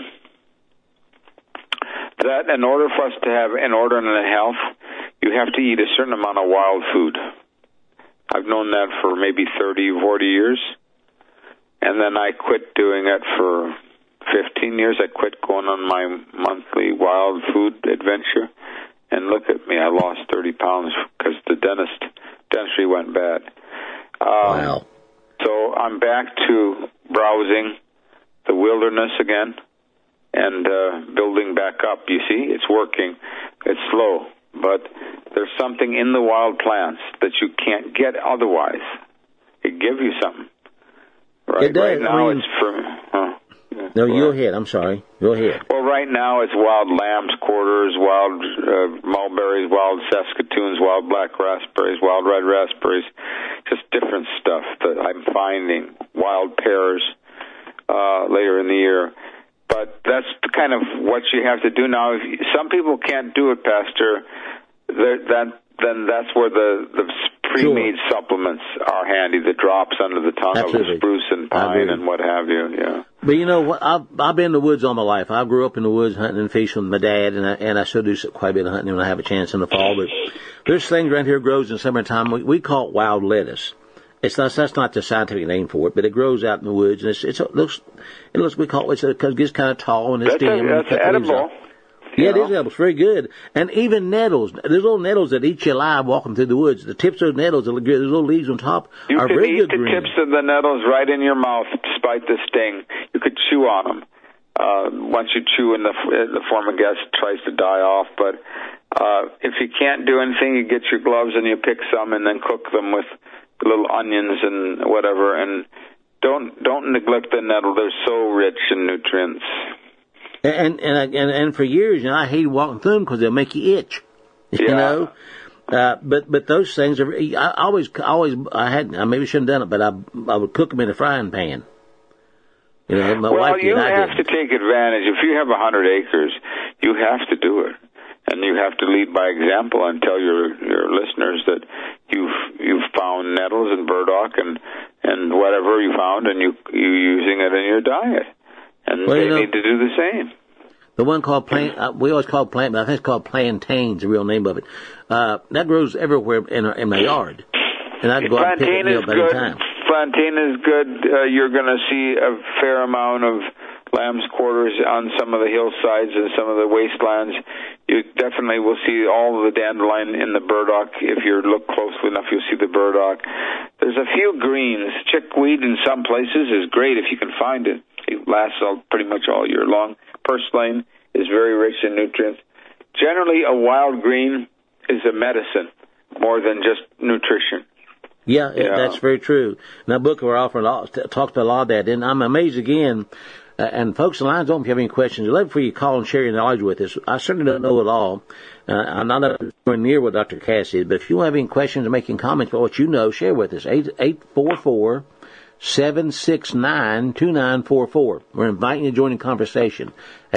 that in order for us to have inordinate health, you have to eat a certain amount of wild food. I've known that for maybe 30, 40 years. And then I quit doing it for 15 years. I quit going on my monthly wild food adventure. And look at me, I lost 30 pounds because the dentistry went bad. Wow. So I'm back to browsing the wilderness again and building back up. You see, it's working. It's slow, but there's something in the wild plants that you can't get otherwise. It gives you something. Right, it does. Right now it's from... No, go ahead. I'm sorry. Go ahead. Well, right now it's wild lamb's quarters, wild mulberries, wild Saskatoons, wild black raspberries, wild red raspberries, just different stuff that I'm finding. Wild pears later in the year. But that's kind of what you have to do now. Some people can't do it, Pastor. Then that's where the pre-made supplements are handy, the drops under the tongue of spruce and pine and what have you, yeah. But you know what? I've been in the woods all my life. I grew up in the woods hunting and fishing with my dad, and I still do quite a bit of hunting when I have a chance in the fall. But there's things around here grows in summertime. We call it wild lettuce. That's not the scientific name for it, but it grows out in the woods, and it looks we call it it gets kind of tall and it's stem. That's edible. Yeah, it is edible. It's very good. And even nettles. There's little nettles that eat you alive walking through the woods. The tips of those nettles, those little leaves on top, are very good green. You could eat the tips of the nettles right in your mouth despite the sting. You could chew on them. Once you chew in the form of gas, it tries to die off. But if you can't do anything, you get your gloves and you pick some and then cook them with little onions and whatever. And don't neglect the nettle. They're so rich in nutrients. And for years, I hated walking through them because they'll make you itch, you know. But those things are. I maybe shouldn't have done it, but I would cook them in a frying pan. You know, my wife did. You have to take advantage. If you have 100 acres, you have to do it, and you have to lead by example and tell your listeners that you've found nettles and burdock and whatever you found, and you using it in your diet. And they need to do the same. The one called we always call it plant, but I think it's called plantains, the real name of it. That grows everywhere in my yard. And I can go out and pick it up any time. Plantain is good. You're going to see a fair amount of lamb's quarters on some of the hillsides and some of the wastelands. You definitely will see all of the dandelion in the burdock. If you look closely enough, you'll see the burdock. There's a few greens. Chickweed in some places is great if you can find it. It lasts pretty much all year long. Purslane is very rich in nutrients. Generally, a wild green is a medicine more than just nutrition. Yeah, that's very true. Now, Booker talked about a lot of that, and I'm amazed again. And folks, the line's open if you have any questions. I'd love for you to call and share your knowledge with us. I certainly don't know it all. I'm not anywhere near what Dr. Cass is, but if you have any questions or making comments about what you know, share with us. 844-769-2944. We're inviting you to join in conversation.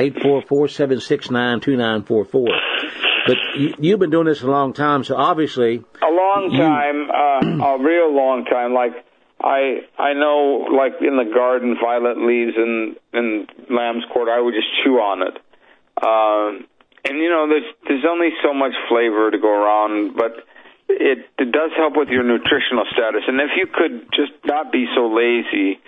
844-769-2944. But you've been doing this a long time, so obviously... A long time, a real long time. Like, I know, like, in the garden, violet leaves and lamb's quarter, I would just chew on it. And, you know, there's only so much flavor to go around, but it does help with your nutritional status. And if you could just not be so lazy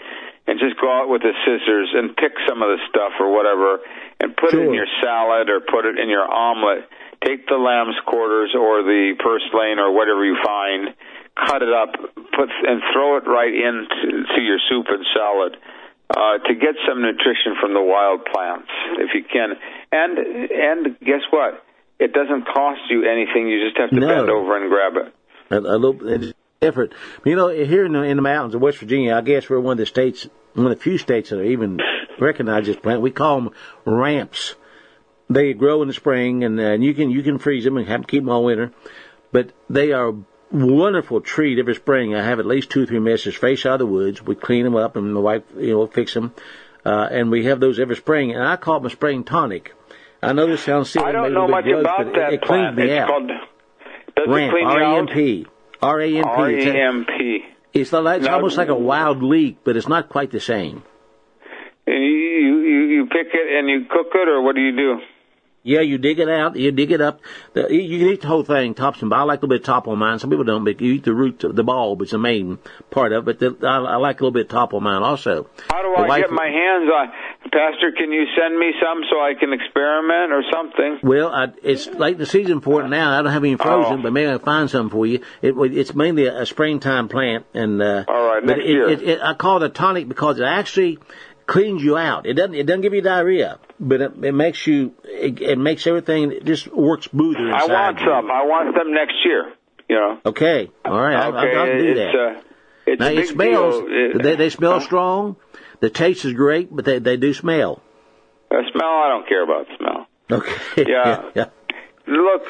and just go out with the scissors and pick some of the stuff or whatever and put it in your salad or put it in your omelet. Take the lamb's quarters or the purslane or whatever you find, cut it up, and throw it right into your soup and salad to get some nutrition from the wild plants if you can. And guess what? It doesn't cost you anything. You just have to bend over and grab it. A little effort. You know, here in the mountains of West Virginia, I guess we're one of the few states that even recognize this plant. We call them ramps. They grow in the spring, and you can freeze them and have to keep them all winter. But they are a wonderful treat every spring. I have at least 2 or 3 messes fresh out of the woods. We clean them up, and my wife, fix them. And we have those every spring. And I call it my spring tonic. I know this sounds silly. I don't know much about that it cleans me out. Ramp, R-A-M-P. R-A-M-P. R-A-M-P. It's almost like a wild leek, but it's not quite the same. And you pick it and you cook it, or what do you do? Yeah, you dig it out, you dig it up. You can eat the whole thing, tops and bottom. I like a little bit of top on mine. Some people don't, but you eat the root, the bulb. It's the main part of it. But I like a little bit of top on mine also. How do I get my hands on? Pastor, can you send me some so I can experiment or something? Well, it's late in the season for it now. I don't have any frozen, but maybe I'll find some for you. It's mainly a springtime plant. And all right, next year. I call it a tonic because it actually cleans you out. It doesn't give you diarrhea, but it makes you. It makes everything just work smoother inside. I want some next year. Okay. All right. I'll do that. It's now, a big it smells. deal. They smell strong. The taste is great, but they do smell. The smell, I don't care about smell. Okay. Yeah. Look,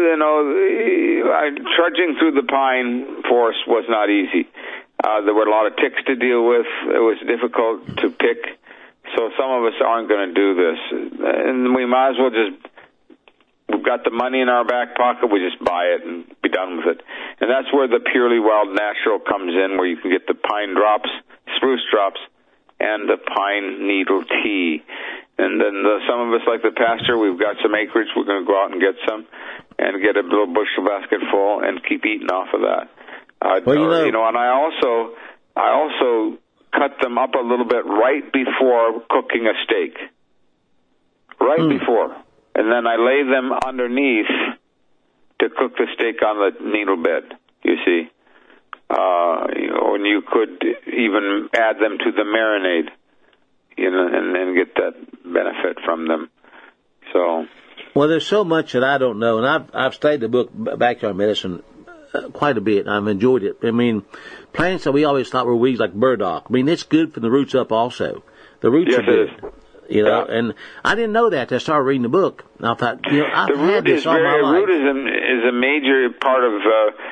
trudging through the pine forest was not easy. There were a lot of ticks to deal with. It was difficult to pick. So some of us aren't going to do this. And we might as well we've got the money in our back pocket, we just buy it and be done with it. And that's where the Purely Wild Natural comes in, where you can get the pine drops, spruce drops, and the pine needle tea. And then some of us, like the pastor, we've got some acreage, we're going to go out and get some, and get a little bushel basket full and keep eating off of that. And I also cut them up a little bit right before cooking a steak. Before. And then I lay them underneath to cook the steak on the needle bed, you see. And you could even add them to the marinade, and get that benefit from them. So. Well, there's so much that I don't know, and I've studied the book Backyard Medicine quite a bit. I've enjoyed it. I mean, plants that we always thought were weeds like burdock. I mean, it's good from the roots up also. The roots are good. And I didn't know that. I started reading the book. And I thought, I've had this all my life. Root is a major part of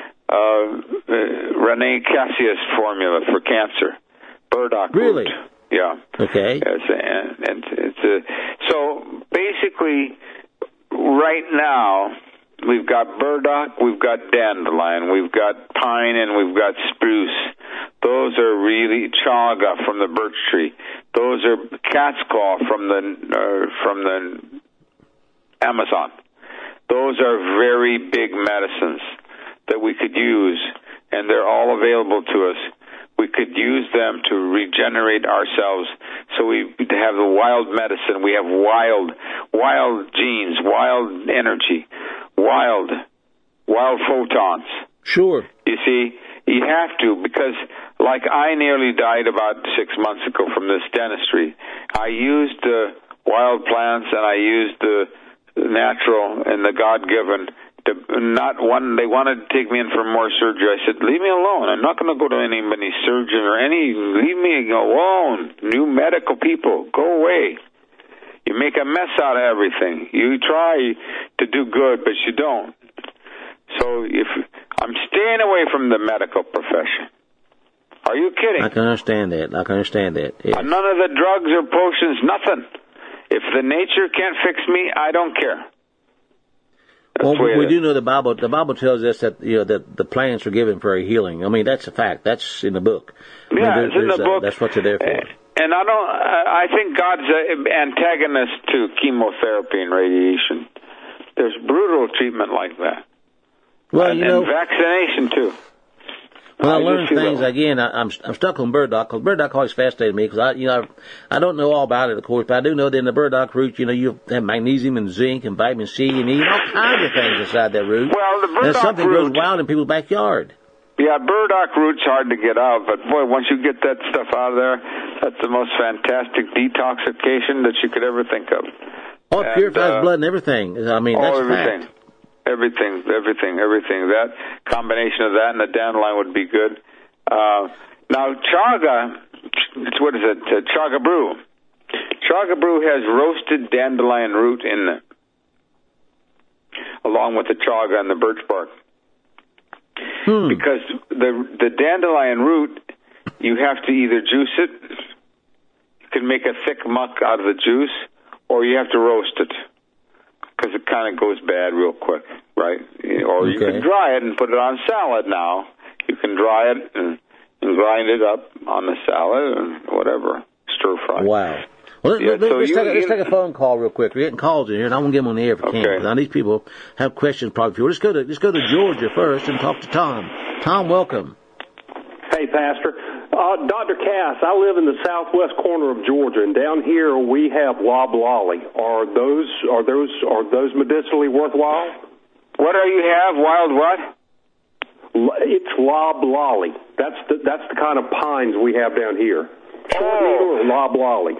Rene Cassius' formula for cancer. Burdock really? Root. Yeah. Okay. Yes, and it's so basically right now we've got burdock, we've got dandelion, we've got pine, and we've got spruce. Those are really chaga from the birch tree. Those are cat's claw from the Amazon. Those are very big medicines that we could use, and they're all available to us. We could use them to regenerate ourselves. So to have the wild medicine. We have wild genes, wild energy, wild photons. Sure. You see, you have to, because like I nearly died about 6 months ago from this dentistry. I used the wild plants and I used the natural and the God-given. They wanted to take me in for more surgery. I said, leave me alone. I'm not going to go to any surgeon or leave me alone. New medical people, go away. You make a mess out of everything. You try to do good, but you don't. So I'm staying away from the medical profession. Are you kidding? I can understand that. Yes. None of the drugs or potions, nothing. If the nature can't fix me, I don't care. Well, we do know the Bible. The Bible tells us that that the plants are given for a healing. I mean, that's a fact. That's in the book. It's in the book. That's what they're there for. And I think God's an antagonist to chemotherapy and radiation. There's brutal treatment like that. Well, and vaccination too. Well, I learned things again. I'm stuck on burdock because burdock always fascinated me because I don't know all about it, of course, but I do know that in the burdock root, you have magnesium and zinc and vitamin C and E and all kinds of things inside that root. Well, the burdock and something root grows wild in people's backyard. Yeah, burdock root's hard to get out, but boy, once you get that stuff out of there, that's the most fantastic detoxification that you could ever think of. Oh, it purifies blood and everything. I mean, that's everything. fact. Everything. That combination of that and the dandelion would be good. Now, chaga, what is it? Chaga brew. Chaga brew has roasted dandelion root in it, along with the chaga and the birch bark. Because the dandelion root, you have to either juice it, you can make a thick muck out of the juice, or you have to roast it, because it kind of goes bad real quick, right? Or you can dry it and put it on salad now. You can dry it and grind it up on the salad and whatever, stir fry. Wow. Well, let's take a phone call real quick. We're getting calls in here, and I want to get them on the air if I can. Now, these people have questions probably for you. Let's go to Georgia first and talk to Tom. Tom, welcome. Hey, Pastor. Dr. Cass, I live in the southwest corner of Georgia, and down here we have loblolly. Are those medicinally worthwhile? What do you have? Wild what? It's loblolly. That's the kind of pines we have down here. Short needle or loblolly?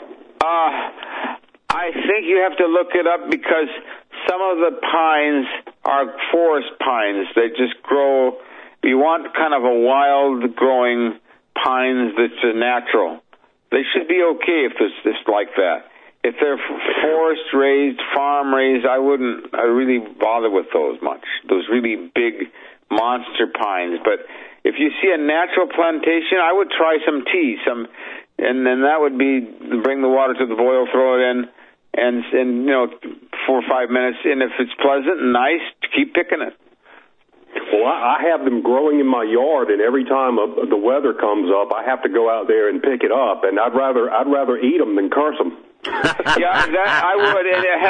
I think you have to look it up because some of the pines are forest pines. They just grow. You want kind of a wild growing pines that's natural. They should be okay if it's just like that. If they're forest raised, farm raised, I wouldn't really bother with those much. Those really big monster pines. But if you see a natural plantation, I would try some tea, and then that would be bring the water to the boil, throw it in, and 4 or 5 minutes. And if it's pleasant and nice, keep picking it. Well, I have them growing in my yard, and every time the weather comes up, I have to go out there and pick it up. And I'd rather eat them than curse them. Yeah, I would.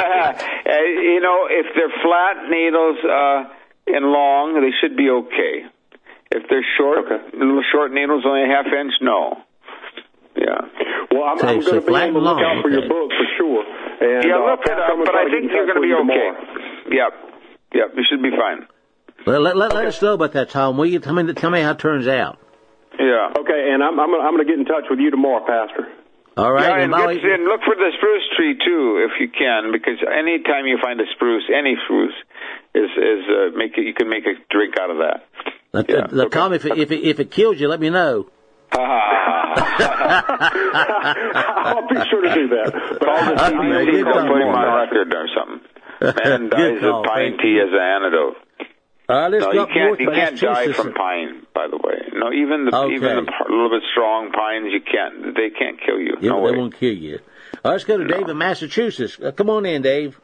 If they're flat needles and long, they should be okay. If they're short, little short needles, only a half inch, no. Yeah. Well, I'm going to be able to look out for your book for sure. And, look it up, but I think you're going to be okay. Yep, you should be fine. Well, let us know about that, Tom. Will you tell me how it turns out? Yeah. Okay, and I'm going to get in touch with you tomorrow, Pastor. All right. Yeah, and look for the spruce tree too, if you can, because anytime you find a spruce, any spruce you can make a drink out of that. Tom, if it kills you, let me know. I'll be sure to do that. But I'll just put him on record or something. Man dies of pine tea as an antidote. You can't die from pine, by the way. No, even the little bit strong pines, they can't kill you. Yeah, no way. They won't kill you. All right, let's go to Dave in Massachusetts. Come on in, Dave.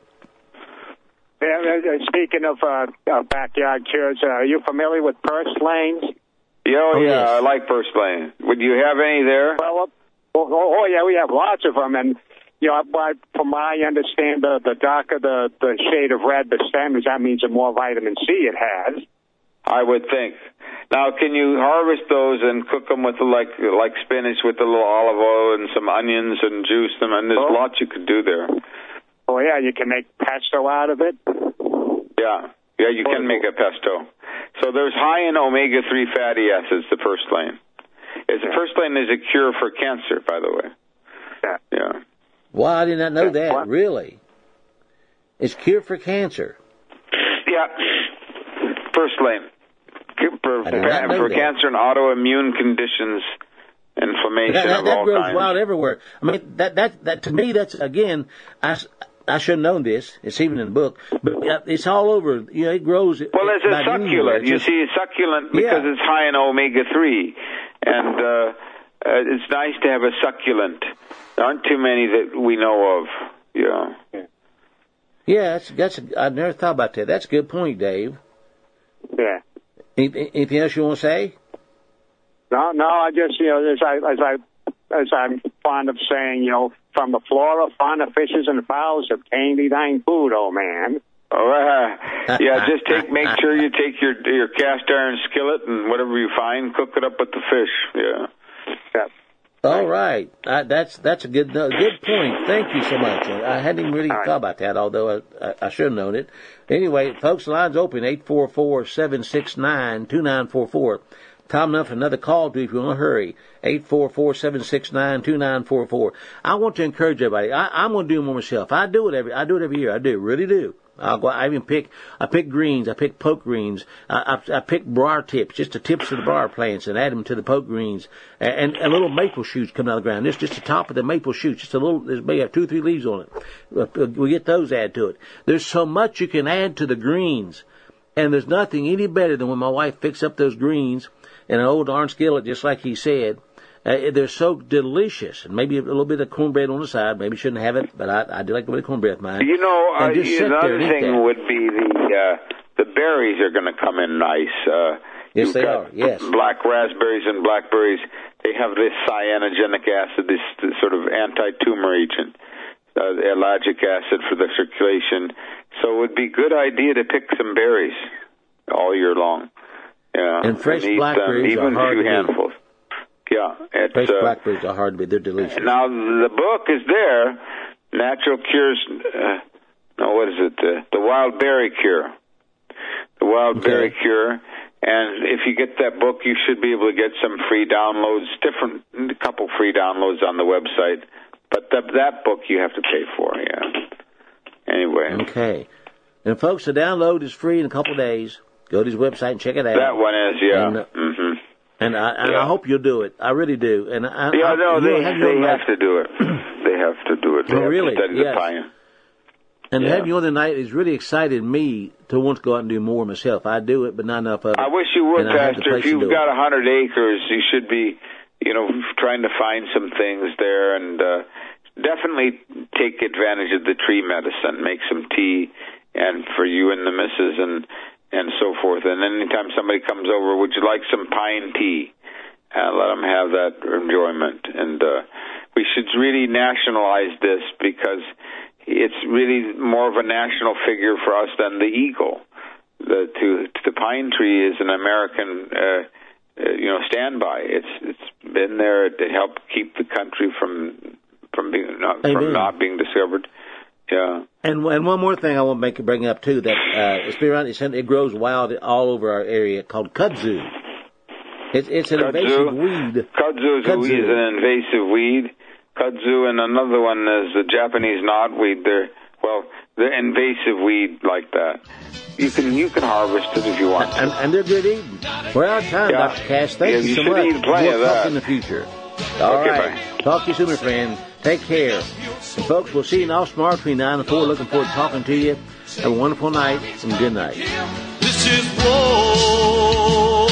Yeah, speaking of backyard cures, are you familiar with purslanes? Yeah, yes. I like purslane. Would you have any there? Well, yeah, we have lots of them, and from my understanding, the darker the shade of red the stem is, that means the more vitamin C it has. I would think. Now, can you harvest those and cook them with like spinach with a little olive oil and some onions and juice them? And there's lots you could do there. Oh yeah, you can make pesto out of it. Yeah, you can make a pesto. So there's high in omega-3 fatty acids, the purslane. Purslane is a cure for cancer, by the way. Yeah. Well, I did not know that. What? Really? It's cure for cancer. Yeah. Purslane. For cancer and autoimmune conditions, inflammation of all kinds. That grows wild everywhere. I mean, that to me, that's, again, I should have known this. It's even in the book. But it's all over. It grows. Well, it's a succulent. You see, it's succulent because it's high in omega-3. And it's nice to have a succulent. There aren't too many that we know of. Yeah, I never thought about that. That's a good point, Dave. Yeah. Anything else you want to say? No, I just, as I'm fond of saying, from the flora, fauna, fishes, and fowls obtain thee thine food, oh man. Yeah, just make sure you take your cast iron skillet and whatever you find, cook it up with the fish. Yeah. All right, that's a good point. Thank you so much. I hadn't even really thought about that, although I should have known it. Anyway, folks, the line's open, 844-769-2944. Time enough for another call to if you want to hurry. 844-769-2944. I want to encourage everybody. I'm going to do more myself. I do it every year. I do, really do. I pick greens, I pick poke greens, I pick briar tips, just the tips of the briar plants, and add them to the poke greens, and little maple shoots come out of the ground. This just the top of the maple shoots, just a little, there may have 2 or 3 leaves on it. We get those added to it. There's so much you can add to the greens, and there's nothing any better than when my wife picks up those greens in an old iron skillet, just like he said. They're so delicious, and maybe a little bit of cornbread on the side. Maybe shouldn't have it, but I do like a bit of cornbread with mine. Another thing would be the berries are going to come in nice. Yes, they are. Yes, black raspberries and blackberries. They have this cyanogenic acid, this sort of anti-tumor agent, ellagic acid for the circulation. So it would be a good idea to pick some berries all year long. Yeah, and fresh blackberries even are hard a few handfuls. Yeah, fresh blackberries are hard to beat. They're delicious. Now the book is there, Natural Cures. What is it? The Wild Berry Cure. The Wild Berry Cure. And if you get that book, you should be able to get some free downloads. A couple free downloads on the website. But that book you have to pay for. Yeah. Anyway. Okay. And folks, the download is free in a couple of days. Go to his website and check it out. That one is, yeah. And I hope you'll do it. I really do. And they have to do it. They have to do it. They have to study the pine. And to have you on the night has really excited me to want to go out and do more myself. I do it, but not enough of it. I wish you would, Pastor. If you've got 100 acres, you should be, trying to find some things there, and definitely take advantage of the tree medicine. Make some tea, and for you and the missus, and so forth. And anytime somebody comes over, would you like some pine tea? Let them have that enjoyment. And we should really nationalize this, because it's really more of a national figure for us than the eagle. The pine tree is an American, standby. It's been there to help keep the country from not being discovered. Yeah. And one more thing I want to bring up too, that it's been around. It grows wild all over our area, called kudzu. It's an invasive weed. Kudzu is an invasive weed. Kudzu, and another one is the Japanese knotweed. They're invasive weed like that. You can harvest it if you want to. And they're good eating. We're out of time, Dr. Cass. Thank you so much. Eat plenty of that. We'll talk in the future. All right. Bye. Talk to you soon, my friend. Take care. And folks, we'll see you now tomorrow between 9 and 4. Looking forward to talking to you. Have a wonderful night and good night. This is war.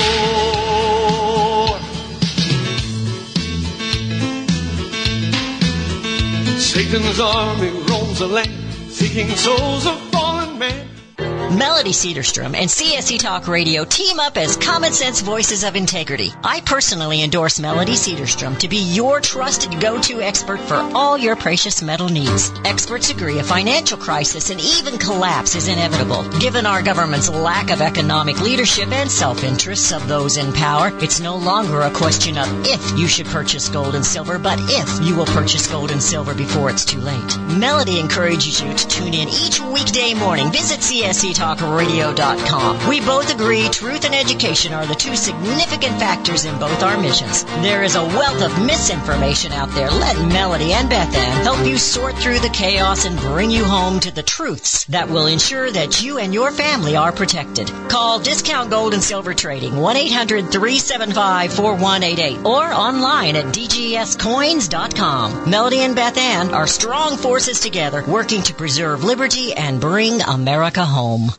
Satan's army roams the land, seeking souls of fallen men. Melody Cedarstrom and CSC Talk Radio team up as common sense voices of integrity. I personally endorse Melody Cedarstrom to be your trusted go-to expert for all your precious metal needs. Experts agree a financial crisis and even collapse is inevitable. Given our government's lack of economic leadership and self-interests of those in power, it's no longer a question of if you should purchase gold and silver, but if you will purchase gold and silver before it's too late. Melody encourages you to tune in each weekday morning. Visit CSCTalkRadio.com. We both agree truth and education are the two significant factors in both our missions. There is a wealth of misinformation out there. Let Melody and Beth Ann help you sort through the chaos and bring you home to the truths that will ensure that you and your family are protected. Call Discount Gold and Silver Trading 1-800-375-4188 or online at DGScoins.com. Melody and Beth Ann are strong forces together working to preserve liberty and bring America home.